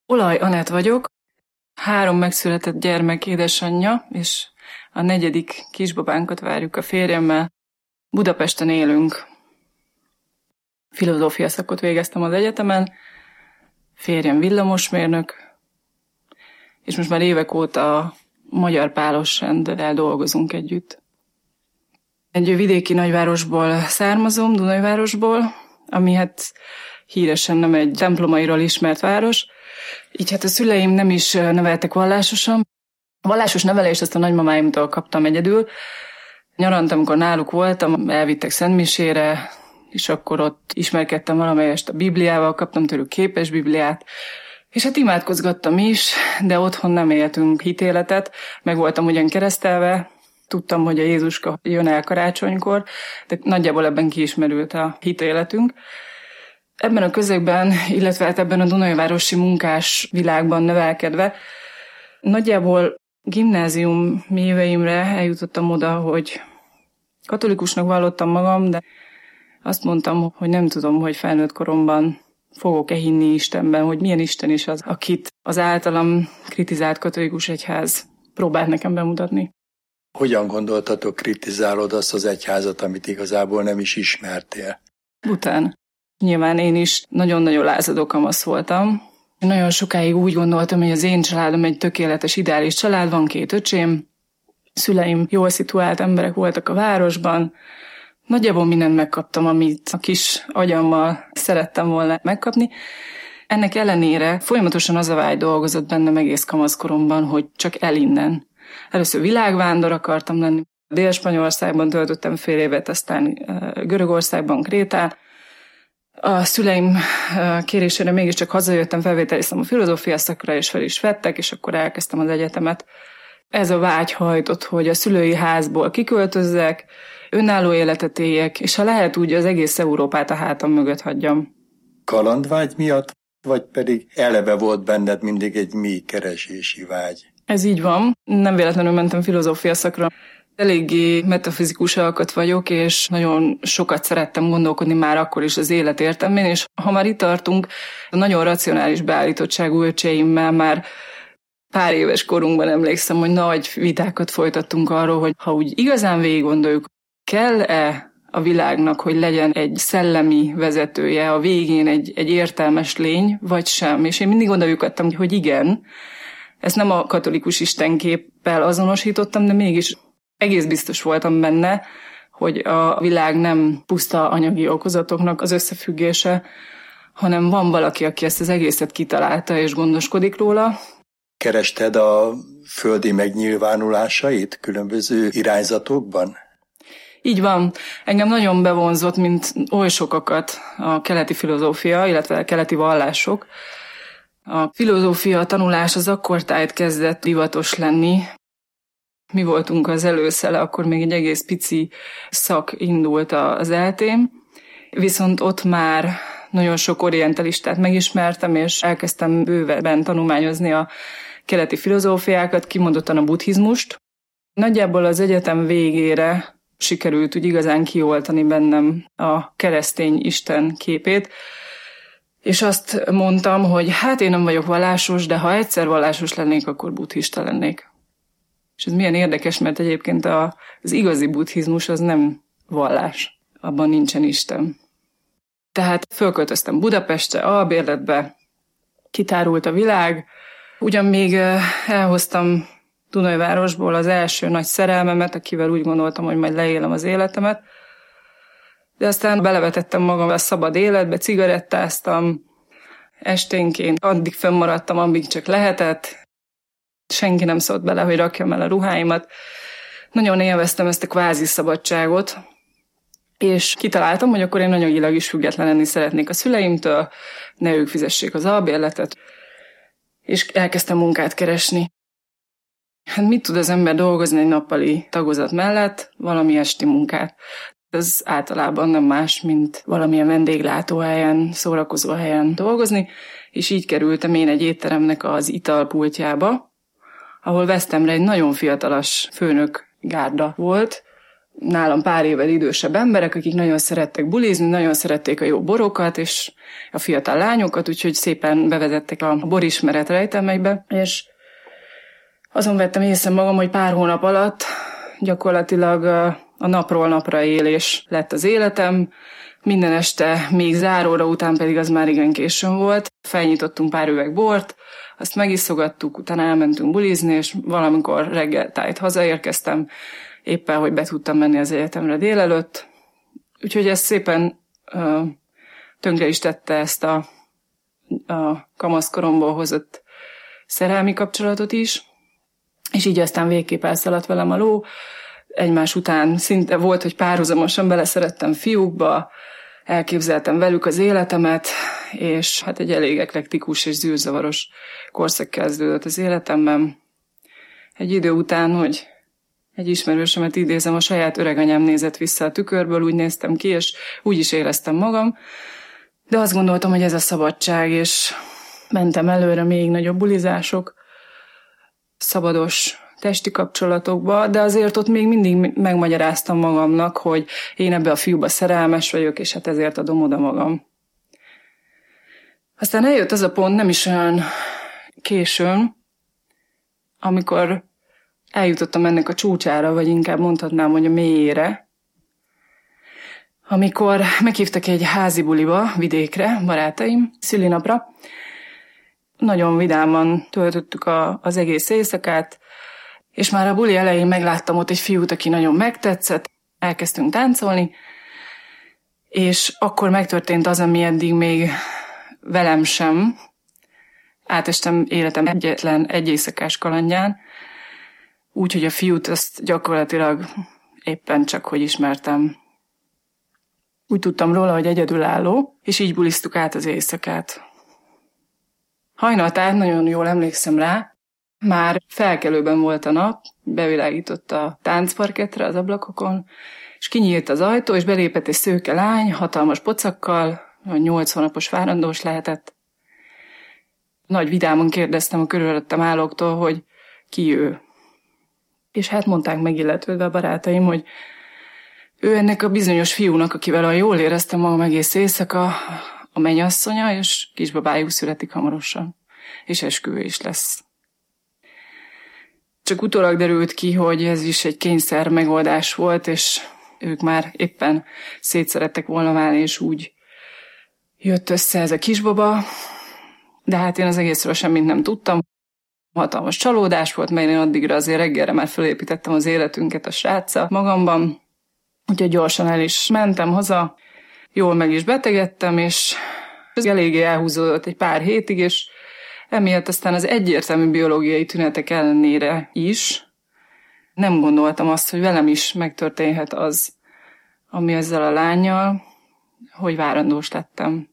Olaj Anett vagyok, 3 megszületett gyermek édesanyja, és a 4. kisbabánkat várjuk a férjemmel. Budapesten élünk. Filozófia szakot végeztem az egyetemen, férjem villamosmérnök, és most már évek óta a Magyar Pálos Renddel dolgozunk együtt. Egy vidéki nagyvárosból származom, Dunajvárosból, ami hát híresen nem egy templomairól ismert város. Így hát a szüleim nem is neveltek vallásosan. A vallásos nevelést azt a nagymamáimtól kaptam egyedül. Nyaranta, amikor náluk voltam, elvittek szentmisére, és akkor ott ismerkedtem valamelyest a Bibliával, kaptam tőlük képes Bibliát, és hát imádkozgattam is, de otthon nem éltünk hitéletet, meg voltam ugyan keresztelve, tudtam, hogy a Jézuska jön el karácsonykor, de nagyjából ebben kiismerült a hitéletünk. Ebben a közegben, illetve hát ebben a dunajvárosi munkás világban nevelkedve, nagyjából gimnázium éveimre eljutottam oda, hogy katolikusnak vallottam magam, de azt mondtam, hogy nem tudom, hogy felnőtt koromban fogok-e hinni Istenben, hogy milyen Isten is az, akit az általam kritizált katolikus egyház próbált nekem bemutatni. Hogyan gondoltatok, kritizálod azt az egyházat, amit igazából nem is ismertél? Után. Nyilván én is nagyon-nagyon lázadó kamasz voltam. Nagyon sokáig úgy gondoltam, hogy az én családom egy tökéletes, ideális család, van 2 öcsém, szüleim jól szituált emberek voltak a városban, nagyjából mindent megkaptam, amit a kis agyammal szerettem volna megkapni. Ennek ellenére folyamatosan az a vágy dolgozott bennem egész kamaszkoromban, hogy csak el innen. Először világvándor akartam lenni. Dél-Spanyolországban töltöttem fél évet, aztán Görögországban, Krétán. A szüleim kérésére mégiscsak hazajöttem, felvételiztem a filozófia szakra, és fel is vettek, és akkor elkezdtem az egyetemet. Ez a vágy hajtott, hogy a szülői házból kiköltözzek, önálló életet éljek, és ha lehet úgy az egész Európát a hátam mögött hagyjam. Kalandvágy miatt, vagy pedig eleve volt benned mindig egy mély keresési vágy? Ez így van. Nem véletlenül mentem filozófia szakra. Eléggé metafizikus alkat vagyok, és nagyon sokat szerettem gondolkodni már akkor is az élet értelmén, és ha már itt tartunk, a nagyon racionális beállítottságú öcseimmel már pár éves korunkban emlékszem, hogy nagy vitákat folytattunk arról, hogy ha úgy igazán végig gondoljuk, kell-e a világnak, hogy legyen egy szellemi vezetője, a végén egy értelmes lény, vagy sem. És én mindig gondoljuk, hogy igen. Ezt nem a katolikus istenképpel azonosítottam, de mégis egész biztos voltam benne, hogy a világ nem puszta anyagi okozatoknak az összefüggése, hanem van valaki, aki ezt az egészet kitalálta és gondoskodik róla. Kerested a földi megnyilvánulásait különböző irányzatokban? Így van. Engem nagyon bevonzott, mint oly sokakat a keleti filozófia, illetve a keleti vallások. A filozófia tanulás az akkortájt kezdett divatos lenni. Mi voltunk az előszele, akkor még egy egész pici szak indult az eltén, viszont ott már nagyon sok orientalistát megismertem, és elkezdtem bőven tanulmányozni a keleti filozófiákat, kimondottan a buddhizmust. Nagyjából az egyetem végére sikerült úgy igazán kioltani bennem a keresztény Isten képét, és azt mondtam, hogy hát én nem vagyok vallásos, de ha egyszer vallásos lennék, akkor buddhista lennék. És ez milyen érdekes, mert egyébként az igazi buddhizmus az nem vallás, abban nincsen Isten. Tehát fölköltöztem Budapestre, albérletbe, kitárult a világ, ugyan még elhoztam Dunajvárosból az első nagy szerelmemet, akivel úgy gondoltam, hogy majd leélem az életemet, de aztán belevetettem magam a szabad életbe, cigarettáztam, esténként addig fönnmaradtam, amíg csak lehetett, senki nem szólt bele, hogy rakjam el a ruháimat. Nagyon élveztem ezt a kvázi szabadságot, és kitaláltam, hogy akkor én anyagilag is független lenni szeretnék a szüleimtől, ne ők fizessék az albérletet, és elkezdtem munkát keresni. Hát mit tud az ember dolgozni egy nappali tagozat mellett? Valami esti munkát. Ez általában nem más, mint valamilyen vendéglátóhelyen, szórakozóhelyen dolgozni, és így kerültem én egy étteremnek az italpultjába, ahol Vesztemre egy nagyon fiatalos főnök gárda volt, nálam pár évvel idősebb emberek, akik nagyon szerettek bulizni, nagyon szerették a jó borokat, és a fiatal lányokat, úgyhogy szépen bevezettek a borismeret rejtelmeibe, és azon vettem észre magam, hogy pár hónap alatt gyakorlatilag a napról napra élés lett az életem. Minden este, még záróra után pedig az már igen későn volt. Felnyitottunk pár üveg bort, azt megiszogattuk, utána elmentünk bulizni, és valamikor reggeltájt hazaérkeztem, éppen, hogy be tudtam menni az egyetemre délelőtt. Úgyhogy ez szépen tönkre is tette ezt a kamaszkoromból hozott szerelmi kapcsolatot is, és így aztán végképp elszaladt velem a ló. Egymás után szinte volt, hogy párhuzamosan beleszerettem fiúkba, elképzeltem velük az életemet, és hát egy elég eklektikus és zűrzavaros korszak kezdődött az életemben. Egy idő után, hogy egy ismerősömet idézem, a saját öreganyám nézett vissza a tükörből, úgy néztem ki, és úgy is éreztem magam, de azt gondoltam, hogy ez a szabadság, és mentem előre még nagyobb bulizások, szabados testi kapcsolatokba, de azért ott még mindig megmagyaráztam magamnak, hogy én ebbe a fiúba szerelmes vagyok, és hát ezért adom oda magam. Aztán eljött az a pont, nem is olyan későn, amikor eljutottam ennek a csúcsára, vagy inkább mondhatnám, hogy a mélyére, amikor meghívtak egy házi buliba, vidékre, barátaim, szülinapra. Nagyon vidáman töltöttük az egész éjszakát, és már a buli elején megláttam ott egy fiút, aki nagyon megtetszett, elkezdtünk táncolni, és akkor megtörtént az, ami eddig még velem sem. Átestem életem egyetlen egy éjszakás kalandján, úgyhogy a fiút azt gyakorlatilag éppen csak hogy ismertem. Úgy tudtam róla, hogy egyedülálló, és így buliztuk át az éjszakát. Hajnaltájt nagyon jól emlékszem rá, már felkelőben volt a nap, bevilágított a táncparketre az ablakokon, és kinyílt az ajtó, és belépett egy szőke lány, hatalmas pocakkal, 8 hónapos várandós lehetett. Nagy vidámon kérdeztem a körülöttem állóktól, hogy ki ő. És hát mondták megilletődve a barátaim, hogy ő ennek a bizonyos fiúnak, akivel olyan jól éreztem magam egész éjszaka, a mennyasszonya, és kisbabájuk születik hamarosan, és esküvő is lesz. Csak utólag derült ki, hogy ez is egy kényszer megoldás volt, és ők már éppen szétszerettek volna válni, és úgy jött össze ez a kisbaba. De hát én az egészről semmit nem tudtam. Hatalmas csalódás volt, mert én addigra azért reggelre már felépítettem az életünket a sráccal magamban. Úgyhogy gyorsan el is mentem haza, jól meg is betegedtem, és ez eléggé elhúzódott egy pár hétig, és emiatt aztán az egyértelmű biológiai tünetek ellenére is nem gondoltam azt, hogy velem is megtörténhet az, ami ezzel a lánnyal, hogy várandós lettem.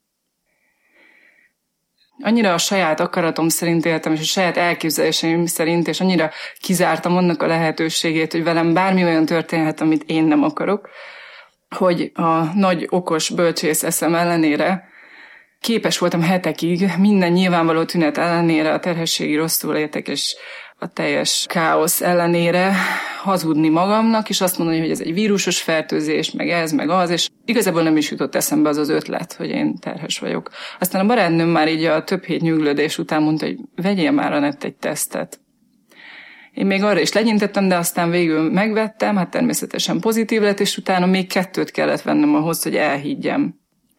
Annyira a saját akaratom szerint éltem, és a saját elképzeléseim szerint, és annyira kizártam annak a lehetőségét, hogy velem bármi olyan történhet, amit én nem akarok, hogy a nagy okos bölcsész eszem ellenére képes voltam hetekig minden nyilvánvaló tünet ellenére, a terhességi rosszullétek és a teljes káosz ellenére hazudni magamnak, és azt mondani, hogy ez egy vírusos fertőzés, meg ez, meg az, és igazából nem is jutott eszembe az ötlet, hogy én terhes vagyok. Aztán a barátnőm már így a több hét nyüglődés után mondta, hogy vegyél már, Anett, egy tesztet. Én még arra is legyintettem, de aztán végül megvettem, hát természetesen pozitív lett, és utána még 2 kellett vennem ahhoz, hogy elhiggyem.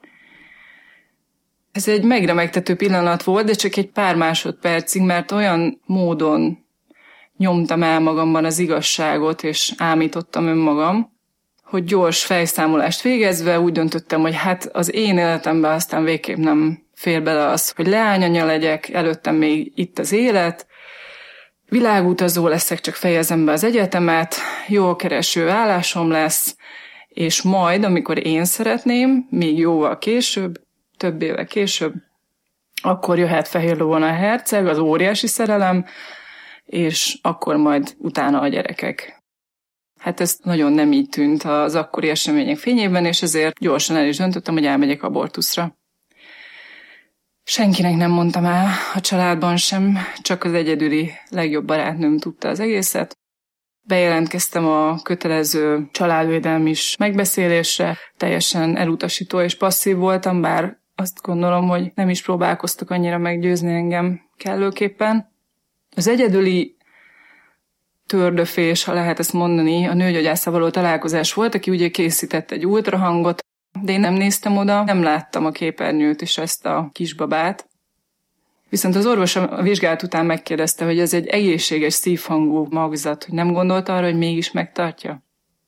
Ez egy megremegtető pillanat volt, de csak egy pár másodpercig, mert olyan módon nyomtam el magamban az igazságot, és ámítottam önmagam, hogy gyors fejszámolást végezve úgy döntöttem, hogy hát az én életemben aztán végképp nem fér bele az, hogy leányanya legyek, előttem még itt az élet, világutazó leszek, csak fejezem be az egyetemet, jól kereső állásom lesz, és majd, amikor én szeretném, még jóval később, több éve később, akkor jöhet Fehér Lovon a herceg, az óriási szerelem, és akkor majd utána a gyerekek. Hát ez nagyon nem így tűnt az akkori események fényében, és ezért gyorsan el is döntöttem, hogy elmegyek abortuszra. Senkinek nem mondtam el, a családban sem, csak az egyedüli legjobb barátnőm tudta az egészet. Bejelentkeztem a kötelező családvédelmi megbeszélésre, teljesen elutasító és passzív voltam, bár azt gondolom, hogy nem is próbálkoztak annyira meggyőzni engem kellőképpen. Az egyedüli tördöfés, ha lehet ezt mondani, a nőgyógyásszal való találkozás volt, aki ugye készített egy ultrahangot, de én nem néztem oda, nem láttam a képernyőt és ezt a kisbabát. Viszont az orvos a vizsgálat után megkérdezte, hogy ez egy egészséges szívhangú magzat, hogy nem gondolt arra, hogy mégis megtartja.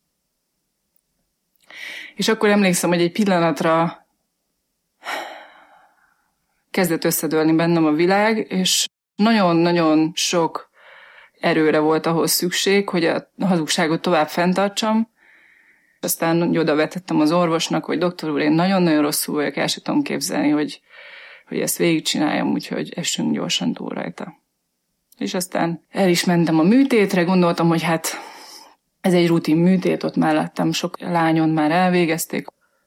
És akkor emlékszem, hogy egy pillanatra kezdett összedőlni bennem a világ, és nagyon-nagyon sok erőre volt ahhoz szükség, hogy a hazugságot tovább fenntartsam. Aztán oda vetettem az orvosnak, hogy doktor úr, én nagyon-nagyon rosszul vagyok, el sem tudom képzelni, hogy ezt végigcsináljam, úgyhogy essünk gyorsan túl rajta. És aztán el is mentem a műtétre, gondoltam, hogy hát ez egy rutin műtét, ott már láttam, sok lányon már elvégezték,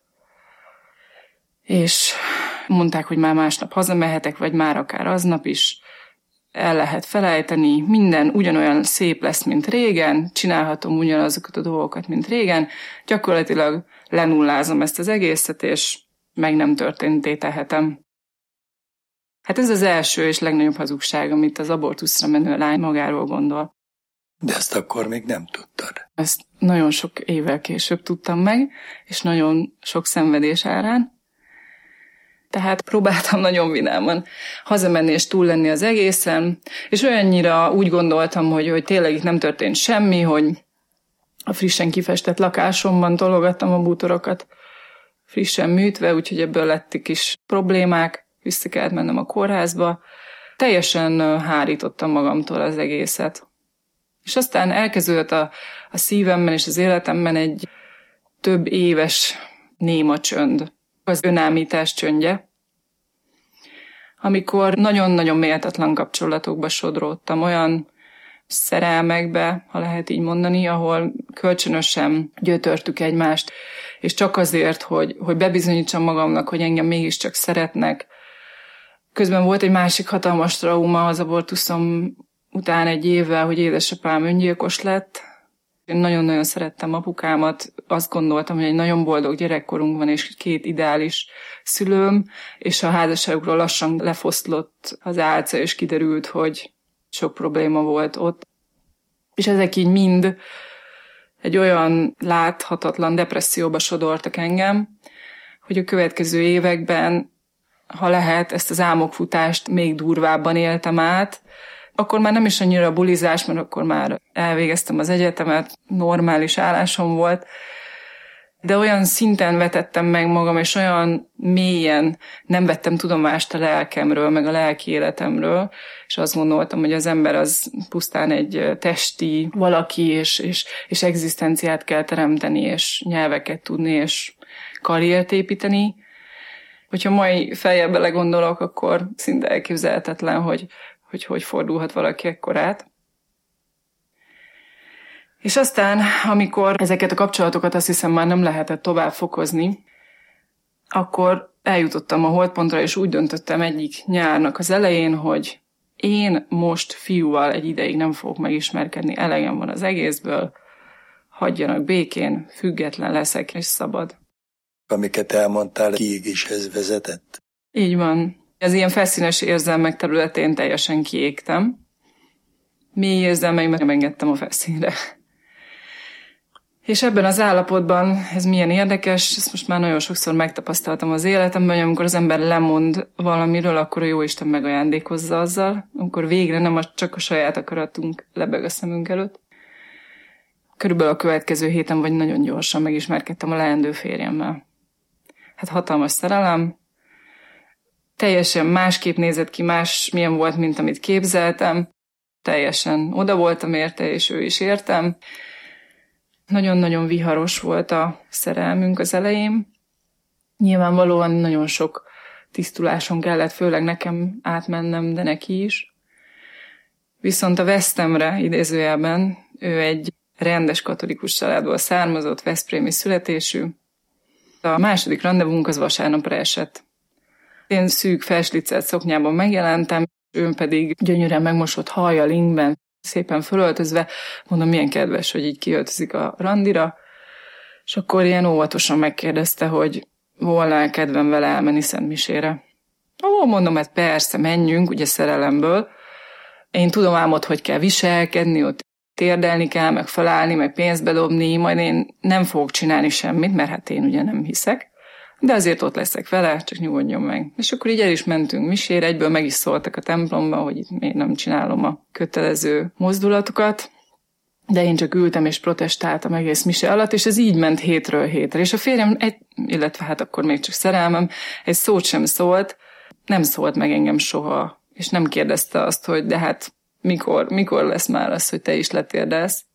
és mondták, hogy már másnap hazamehetek, vagy már akár aznap is, el lehet felejteni, minden ugyanolyan szép lesz, mint régen, csinálhatom ugyanazokat a dolgokat, mint régen, gyakorlatilag lenullázom ezt az egészet, és meg nem történté tehetem. Hát ez az első és legnagyobb hazugság, amit az abortuszra menő lány magáról gondol. De ezt akkor még nem tudtad. Ezt nagyon sok évvel később tudtam meg, és nagyon sok szenvedés árán. Tehát próbáltam nagyon vidáman hazamenni és túl lenni az egészen, és olyannyira úgy gondoltam, hogy tényleg itt nem történt semmi, hogy a frissen kifestett lakásomban tologattam a bútorokat frissen műtve, úgyhogy ebből lettek is problémák, vissza kellett mennem a kórházba. Teljesen hárítottam magamtól az egészet. És aztán elkezdődött a szívemben és az életemben egy több éves néma csönd. Az önállítás csöndje, amikor nagyon-nagyon méltatlan kapcsolatokba sodródtam, olyan szerelmekbe, ha lehet így mondani, ahol kölcsönösen gyötörtük egymást, és csak azért, hogy bebizonyítsam magamnak, hogy engem mégiscsak szeretnek. Közben volt egy másik hatalmas trauma az abortuszom után egy évvel, hogy édesapám öngyilkos lett. Én nagyon-nagyon szerettem apukámat, azt gondoltam, hogy egy nagyon boldog gyerekkorunk van, és 2 ideális szülőm, és a házasságukról lassan lefoszlott az álca, és kiderült, hogy sok probléma volt ott. És ezek így mind egy olyan láthatatlan depresszióba sodortak engem, hogy a következő években, ha lehet, ezt az álmokfutást még durvábban éltem át. Akkor már nem is annyira a bulizás, mert akkor már elvégeztem az egyetemet, normális állásom volt, de olyan szinten vetettem meg magam, és olyan mélyen nem vettem tudomást a lelkemről, meg a lelki életemről, és azt gondoltam, hogy az ember az pusztán egy testi valaki, és egzisztenciát kell teremteni, és nyelveket tudni, és karriert építeni. Hogyha mai fejjel belegondolok, akkor szinte elképzelhetetlen, hogy fordulhat valaki ekkorát. És aztán, amikor ezeket a kapcsolatokat azt hiszem már nem lehetett tovább fokozni, akkor eljutottam a holdpontra, és úgy döntöttem egyik nyárnak az elején, hogy én most fiúval egy ideig nem fogok megismerkedni, elegem van az egészből, hagyjanak békén, független leszek és szabad. Amiket elmondtál, kiégéshez vezetett? Így van. Az ilyen felszínes érzelmek területén teljesen kiégtem. Mély érzelmeimet nem engedtem a felszínre. És ebben az állapotban, ez milyen érdekes, ezt most már nagyon sokszor megtapasztaltam az életemben, hogy amikor az ember lemond valamiről, akkor a Jóisten megajándékozza azzal, amikor végre nem csak a saját akaratunk lebeg a szemünk előtt. Körülbelül a következő héten, vagy nagyon gyorsan megismerkedtem a leendő férjemmel. Hát hatalmas szerelem, teljesen másképp nézett ki, milyen volt, mint amit képzeltem. Teljesen oda voltam érte, és ő is értem. Nagyon-nagyon viharos volt a szerelmünk az elején. Nyilvánvalóan nagyon sok tisztuláson kellett, főleg nekem átmennem, de neki is. Viszont a vesztemre, idézőjelben, ő egy rendes katolikus családból származott, veszprémi születésű. A második randevunk az vasárnapra esett. Én szűk felslicelt szoknyában megjelentem, ő pedig gyönyörűen megmosott hajjal, ingben, szépen fölöltözve, mondom, milyen kedves, hogy így kiöltözik a randira, és akkor ilyen óvatosan megkérdezte, hogy volna kedvem vele elmenni szentmisére. Mondom, hát persze, menjünk, ugye szerelemből. Én tudom ám ott, hogy kell viselkedni, ott térdelni kell, meg felállni, meg pénzt bedobni, majd én nem fogok csinálni semmit, mert hát én ugye nem hiszek, de azért ott leszek vele, csak nyugodjon meg. És akkor így el is mentünk misére, egyből meg is szóltak a templomba, hogy itt én nem csinálom a kötelező mozdulatokat, de én csak ültem és protestáltam egész mise alatt, és ez így ment hétről hétre. És a férjem, illetve hát akkor még csak szerelmem, egy szót sem szólt, nem szólt meg engem soha, és nem kérdezte azt, hogy de hát mikor lesz már az, hogy te is letérdelsz.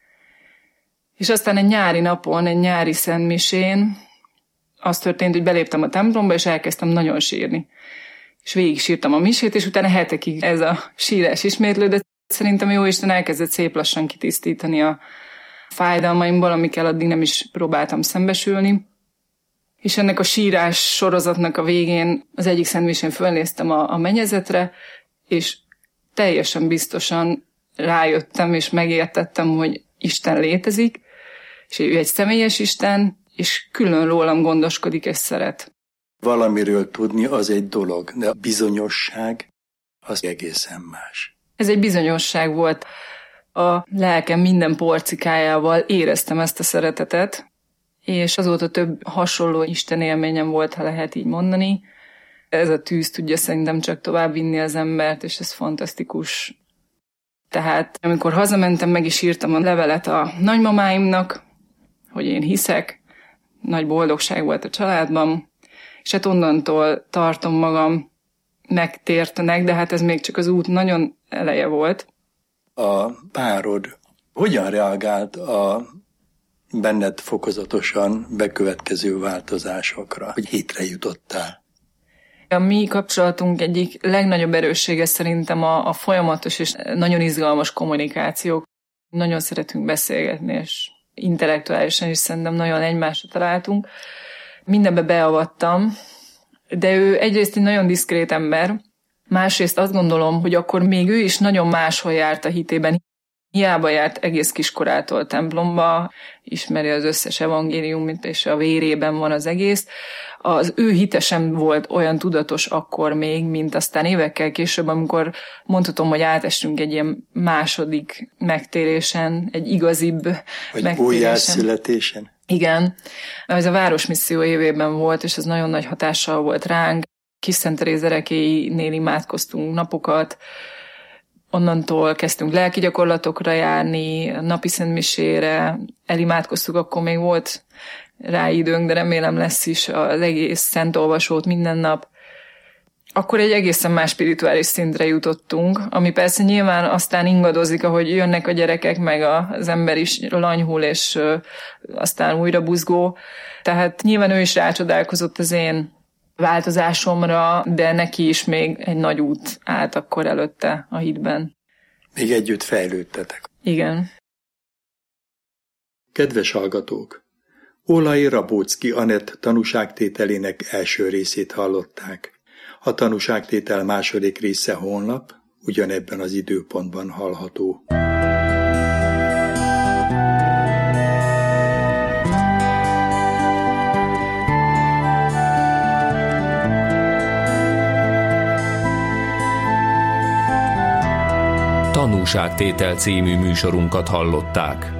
És aztán egy nyári napon, egy nyári szentmisén az történt, hogy beléptem a templomba, és elkezdtem nagyon sírni. És végig sírtam a misét, és utána hetekig ez a sírás ismétlődött. Szerintem Jóisten elkezdett szép lassan kitisztítani a fájdalmaimból, amikkel addig nem is próbáltam szembesülni. És ennek a sírás sorozatnak a végén az egyik szentmisén fölnéztem a mennyezetre, és teljesen biztosan rájöttem, és megértettem, hogy Isten létezik, és ő egy személyes Isten, és külön rólam gondoskodik és szeret. Valamiről tudni az egy dolog, de a bizonyosság az egészen más. Ez egy bizonyosság volt. A lelkem minden porcikájával éreztem ezt a szeretetet, és azóta több hasonló Isten élményem volt, ha lehet így mondani. Ez a tűz tudja szerintem csak tovább vinni az embert, és ez fantasztikus. Tehát amikor hazamentem, meg is írtam a levelet a nagymamáimnak, hogy én hiszek, nagy boldogság volt a családban, és hát onnantól tartom magam, megtértenek, de hát ez még csak az út nagyon eleje volt. A párod hogyan reagált a benned fokozatosan bekövetkező változásokra, hogy hétre jutottál? A mi kapcsolatunk egyik legnagyobb erőssége szerintem a folyamatos és nagyon izgalmas kommunikációk. Nagyon szeretünk beszélgetni, és intellektuálisan is szerintem nagyon egymásra találtunk. Mindenbe beavattam, de ő egyrészt egy nagyon diszkrét ember, másrészt azt gondolom, hogy akkor még ő is nagyon máshol járt a hitében. Hiába járt egész kiskorától templomba, ismeri az összes evangéliumot, és a vérében van az egész. Az ő hite sem volt olyan tudatos akkor még, mint aztán évekkel később, amikor mondhatom, hogy átestünk egy ilyen második megtérésen, egy igazibb megtérésen. Vagy újjászületésen. Igen. Ez a Városmisszió évében volt, és ez nagyon nagy hatással volt ránk. Kis Szent Teréz erekéinél imádkoztunk napokat, onnantól kezdtünk lelki gyakorlatokra járni, napi szentmisére, elimádkoztuk, akkor még volt rá időnk, de remélem lesz is az egész szentolvasót minden nap. Akkor egy egészen más spirituális szintre jutottunk, ami persze nyilván aztán ingadozik, ahogy jönnek a gyerekek, meg az ember is lanyhul, és aztán újra buzgó. Tehát nyilván ő is rácsodálkozott az én változásomra, de neki is még egy nagy út állt akkor előtte a hitben. Még együtt fejlődtetek. Igen. Kedves hallgatók! Ólai Rabóczki Anett tanúságtételének első részét hallották. A tanúságtétel második része holnap, ugyanebben az időpontban hallható. Tanúságtétel című műsorunkat hallották.